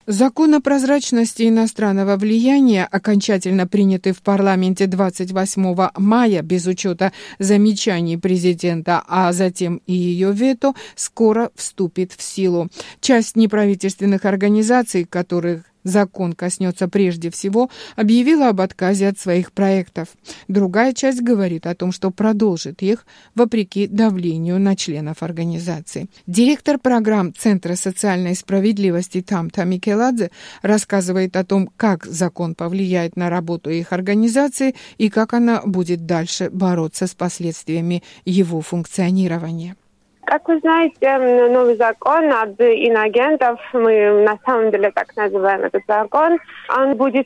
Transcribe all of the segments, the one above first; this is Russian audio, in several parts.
Закон о прозрачности иностранного влияния, окончательно принятый в парламенте 28 мая без учета замечаний президента, а затем и ее вето, скоро вступит в силу. Часть неправительственных организаций, которых закон коснется прежде всего, объявила об отказе от своих проектов. Другая часть говорит о том, что продолжит их вопреки давлению на членов организации. Директор программ Центра социальной справедливости Тамта Микеладзе рассказывает о том, как закон повлияет на работу их организации и как она будет дальше бороться с последствиями его функционирования. Как вы знаете, новый закон об иноагентов, мы на самом деле так называем этот закон, он будет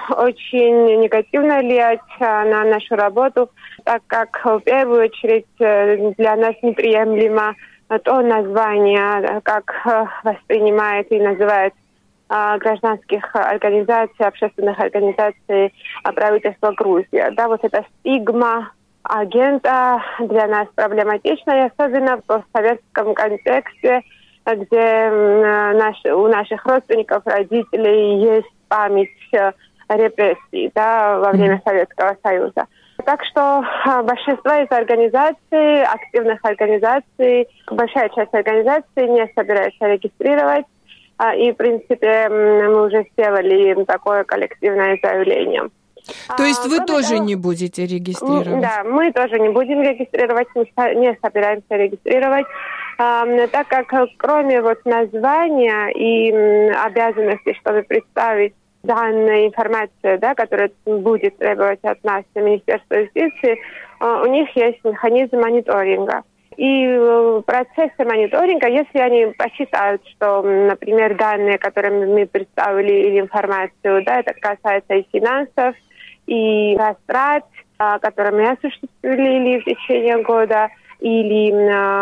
очень негативно влиять на нашу работу, так как в первую очередь для нас неприемлемо то название, как воспринимает и называет гражданских организаций, общественных организаций правительства Грузии. Да, вот эта стигма агента для нас проблематична, и особенно в постсоветском контексте, где у наших родственников, родителей есть память репрессий, да, во время Советского Союза. Так что большинство из организаций, активных организаций, большая часть организаций не собирается регистрировать, и, в принципе, мы уже сделали такое коллективное заявление. То есть вы тоже не будете регистрировать? Да, мы тоже не будем регистрировать, не собираемся регистрировать, так как кроме вот названия и обязанности, чтобы представить данную информацию, да, которая будет требовать от нас Министерства юстиции, у них есть механизм мониторинга. И в процессе мониторинга, если они посчитают, что, например, данные, которые мы представили, или информацию, да, это касается и финансов, и растрат, которые мы осуществили в течение года, или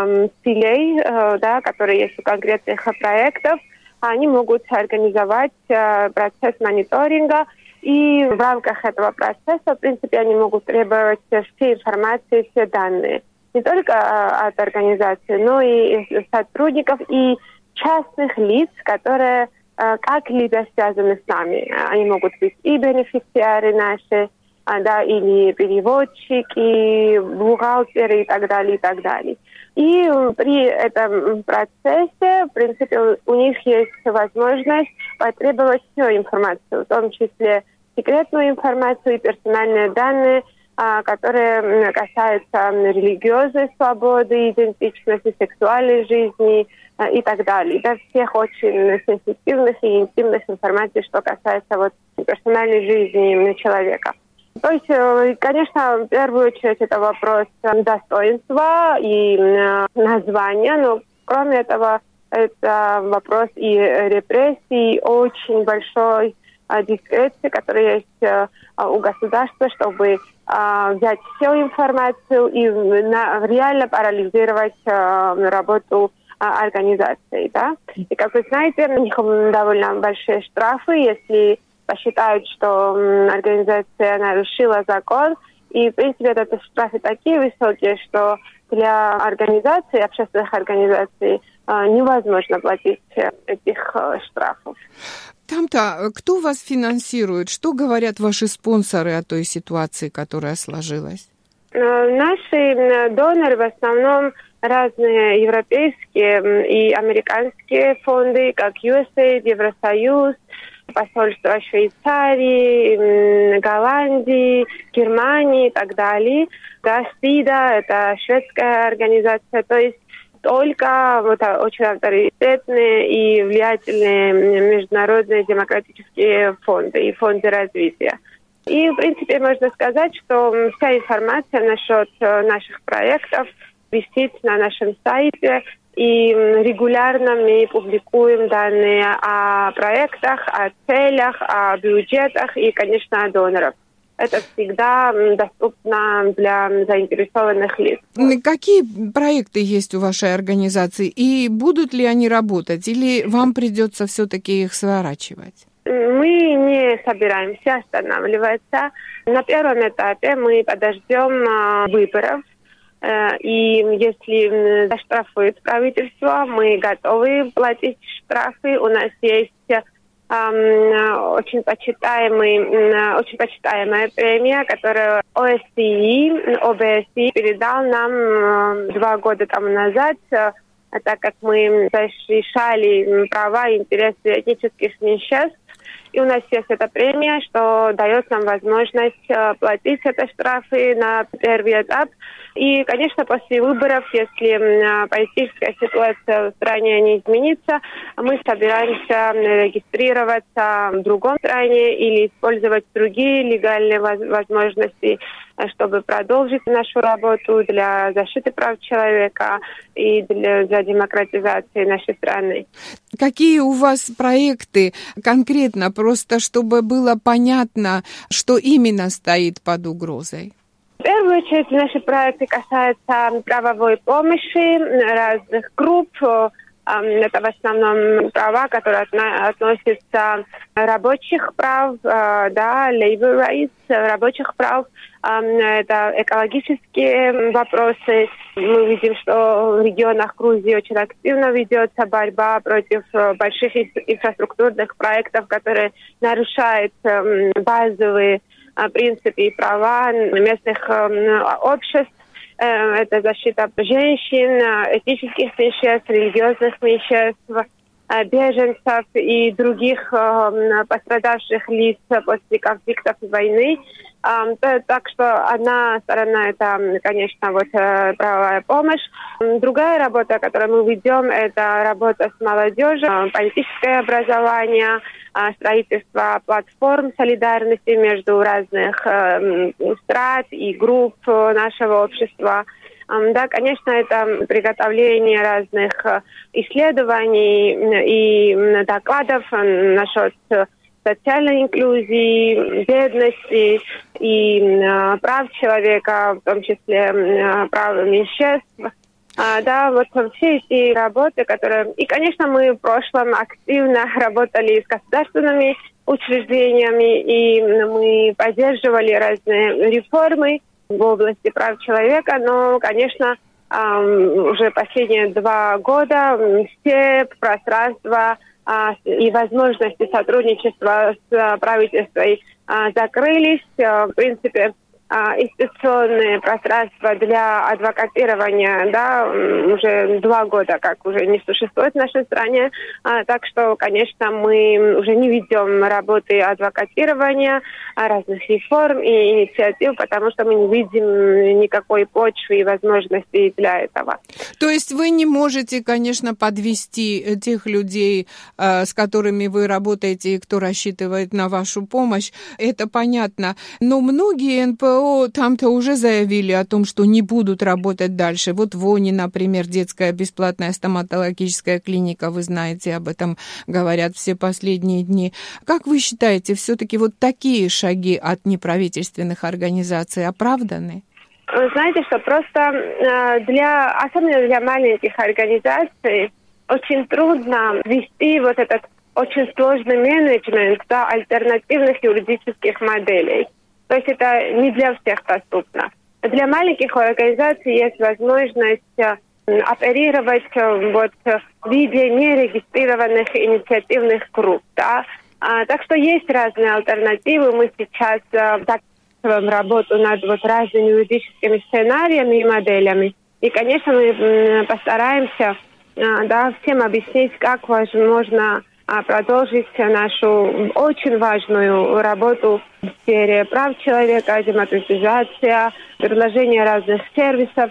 целей, да, которые есть у конкретных проектов, они могут организовать процесс мониторинга, и в рамках этого процесса, в принципе, они могут требовать все информации, все данные. Не только от организации, но и сотрудников, и частных лиц, которые как-либо связаны с нами. Они могут быть и бенефициары наши, да, или переводчики, бухгалтеры и так далее, и так далее. И при этом процессе, в принципе, у них есть возможность потребовать всю информацию, в том числе секретную информацию и персональные данные, которые касаются религиозной свободы, идентичности, сексуальной жизни и так далее. Да, всех очень сенситивных и интимных информаций, что касается вот персональной жизни человека. То есть, конечно, в первую очередь это вопрос достоинства и названия, но кроме этого это вопрос и репрессий, очень большой дискреции, которая есть у государства, чтобы взять всю информацию и реально парализировать работу организации. Да? И, как вы знаете, у них довольно большие штрафы, если посчитают, что организация нарушила закон. И, в принципе, это штрафы такие высокие, что для организаций, общественных организаций невозможно платить этих штрафов. Там-то кто вас финансирует? Что говорят ваши спонсоры о той ситуации, которая сложилась? Наши доноры в основном разные европейские и американские фонды, как USAID, Евросоюз, посольство Швейцарии, Голландии, Германии и так далее. Да, СИДА, это шведская организация, то есть только вот очень авторитетные и влиятельные международные демократические фонды и фонды развития. И, в принципе, можно сказать, что вся информация насчет наших проектов висит на нашем сайте, и регулярно мы публикуем данные о проектах, о целях, о бюджетах и, конечно, о донорах. Это всегда доступно для заинтересованных лиц. Какие проекты есть у вашей организации и будут ли они работать, или вам придется все-таки их сворачивать? Мы не собираемся останавливаться. На первом этапе мы подождем выборов. И если заштрафует правительство, мы готовы платить штрафы. У нас есть очень почитаемая премия, которую ОБСЕ передал нам 2 года тому назад, так как мы защищали права и интересы этнических меньшинств. И у нас есть эта премия, что дает нам возможность платить эти штрафы на первый этап. И, конечно, после выборов, если политическая ситуация в стране не изменится, мы собираемся регистрироваться в другой стране или использовать другие легальные возможности, чтобы продолжить нашу работу для защиты прав человека и для демократизации нашей страны. Какие у вас проекты конкретно, просто чтобы было понятно, что именно стоит под угрозой? В первую очередь наши проекты касаются правовой помощи разных групп. Это в основном права, которые относятся рабочих прав, labor rights, рабочих прав. Это экологические вопросы. Мы видим, что в регионах Грузии очень активно ведется борьба против больших инфраструктурных проектов, которые нарушают базовые принципы и права местных обществ. Это защита женщин, этнических меньшинств, религиозных меньшинств, беженцев и других пострадавших лиц после конфликтов и войны. Так что одна сторона – это, конечно, правовая помощь. Другая работа, которую мы ведем, это работа с молодежью, политическое образование, строительство платформ солидарности между разных стран и групп нашего общества. Да, конечно, это приготовление разных исследований и докладов насчет социальной инклюзии, бедности и прав человека, в том числе прав меньшинств. Все эти работы, которые... И, конечно, мы в прошлом активно работали с государственными учреждениями, и мы поддерживали разные реформы в области прав человека, но, конечно, уже последние 2 года все пространства и возможности сотрудничества с правительством закрылись. В принципе, институционные пространства для адвокатирования, уже 2 года как уже не существует в нашей стране. Так что, конечно, мы уже не ведем работы адвокатирования, разных реформ и инициатив, потому что мы не видим никакой почвы и возможностей для этого. То есть вы не можете, конечно, подвести тех людей, с которыми вы работаете и кто рассчитывает на вашу помощь. Это понятно. Но многие НПО там-то уже заявили о том, что не будут работать дальше. Вот в ОНИ, например, детская бесплатная стоматологическая клиника, вы знаете, об этом говорят все последние дни. Как вы считаете, все-таки вот такие шаги от неправительственных организаций оправданы? Вы знаете, что просто особенно для маленьких организаций очень трудно вести вот этот очень сложный менеджмент альтернативных юридических моделей. То есть это не для всех доступно. Для маленьких организаций есть возможность оперировать в виде нерегистрированных инициативных групп. Так что есть разные альтернативы. Мы сейчас заканчиваем работу над разными юридическими сценариями и моделями. И, конечно, мы постараемся всем объяснить, как возможно продолжить нашу очень важную работу в сфере прав человека, демократизация, предложение разных сервисов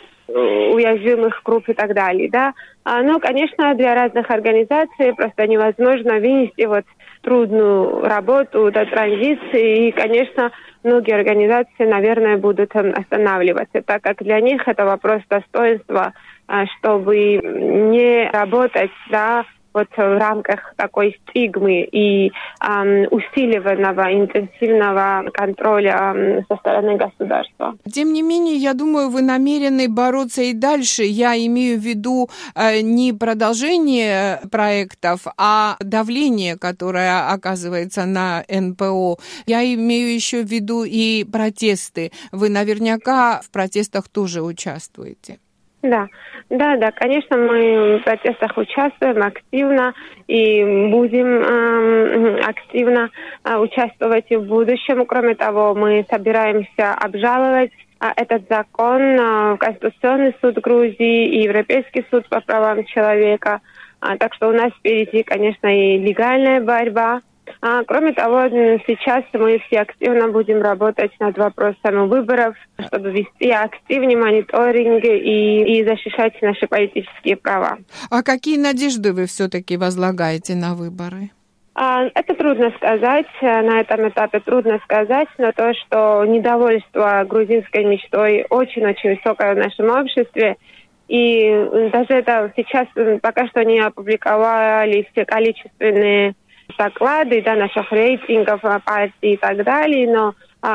уязвимых групп и так далее. Но, конечно, для разных организаций просто невозможно вынести трудную работу до транзиции. И, конечно, многие организации, наверное, будут останавливаться, так как для них это вопрос достоинства, чтобы не работать, в рамках такой стигмы и усиливанного, интенсивного контроля со стороны государства. Тем не менее, я думаю, вы намерены бороться и дальше. Я имею в виду не продолжение проектов, а давление, которое оказывается на НПО. Я имею еще в виду и протесты. Вы наверняка в протестах тоже участвуете. Да, конечно, мы в протестах участвуем активно и будем активно участвовать и в будущем. Кроме того, мы собираемся обжаловать этот закон в Конституционный суд Грузии и Европейский суд по правам человека. Так что у нас впереди, конечно, и легальная борьба. Кроме того, сейчас мы все активно будем работать над вопросами выборов, чтобы вести активный мониторинг и защищать наши политические права. А какие надежды вы все-таки возлагаете на выборы? Это трудно сказать, на этом этапе трудно сказать, но то, что недовольство грузинской мечтой очень-очень высокое в нашем обществе, и даже это сейчас пока что не опубликовали все количественные доклады, наших рейтингов партий и так далее, но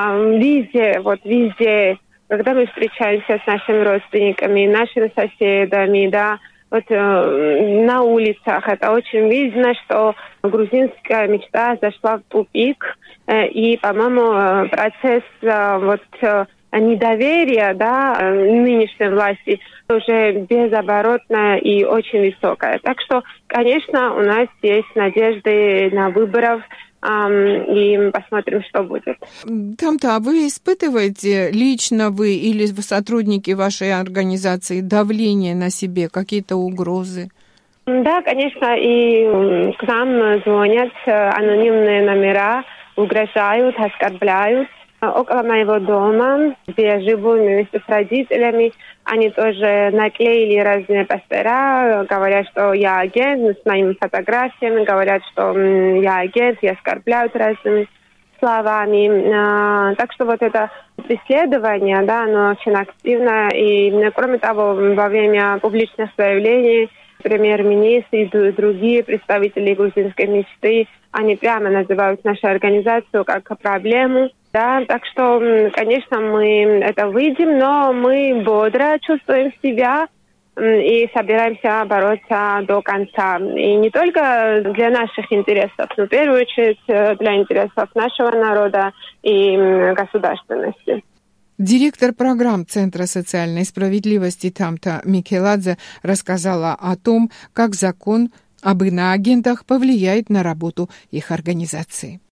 везде, когда мы встречаемся с нашими родственниками, нашими соседами, на улицах, это очень видно, что грузинская мечта зашла в тупик, и, по-моему, процесс недоверия, нынешней власти уже безоборотное и очень высокое. Так что, конечно, у нас есть надежды на выборов, и посмотрим, что будет. Тамта, а вы испытываете, лично вы или сотрудники вашей организации, давление на себе, какие-то угрозы? Да, конечно, и к нам звонят анонимные номера, угрожают, оскорбляют. Около моего дома, где я живу вместе с родителями, они тоже наклеили разные постера, говорят, что я агент, с моими фотографиями, говорят, что я агент, и оскорбляют разными словами. Так что это преследование, оно очень активно. И, кроме того, во время публичных заявлений премьер-министр и другие представители грузинской мечты, они прямо называют нашу организацию как проблему. Так что, конечно, мы это видим, но мы бодро чувствуем себя и собираемся бороться до конца. И не только для наших интересов, но в первую очередь для интересов нашего народа и государственности. Директор программ Центра социальной справедливости Тамта Микеладзе рассказала о том, как закон об иноагентах повлияет на работу их организации.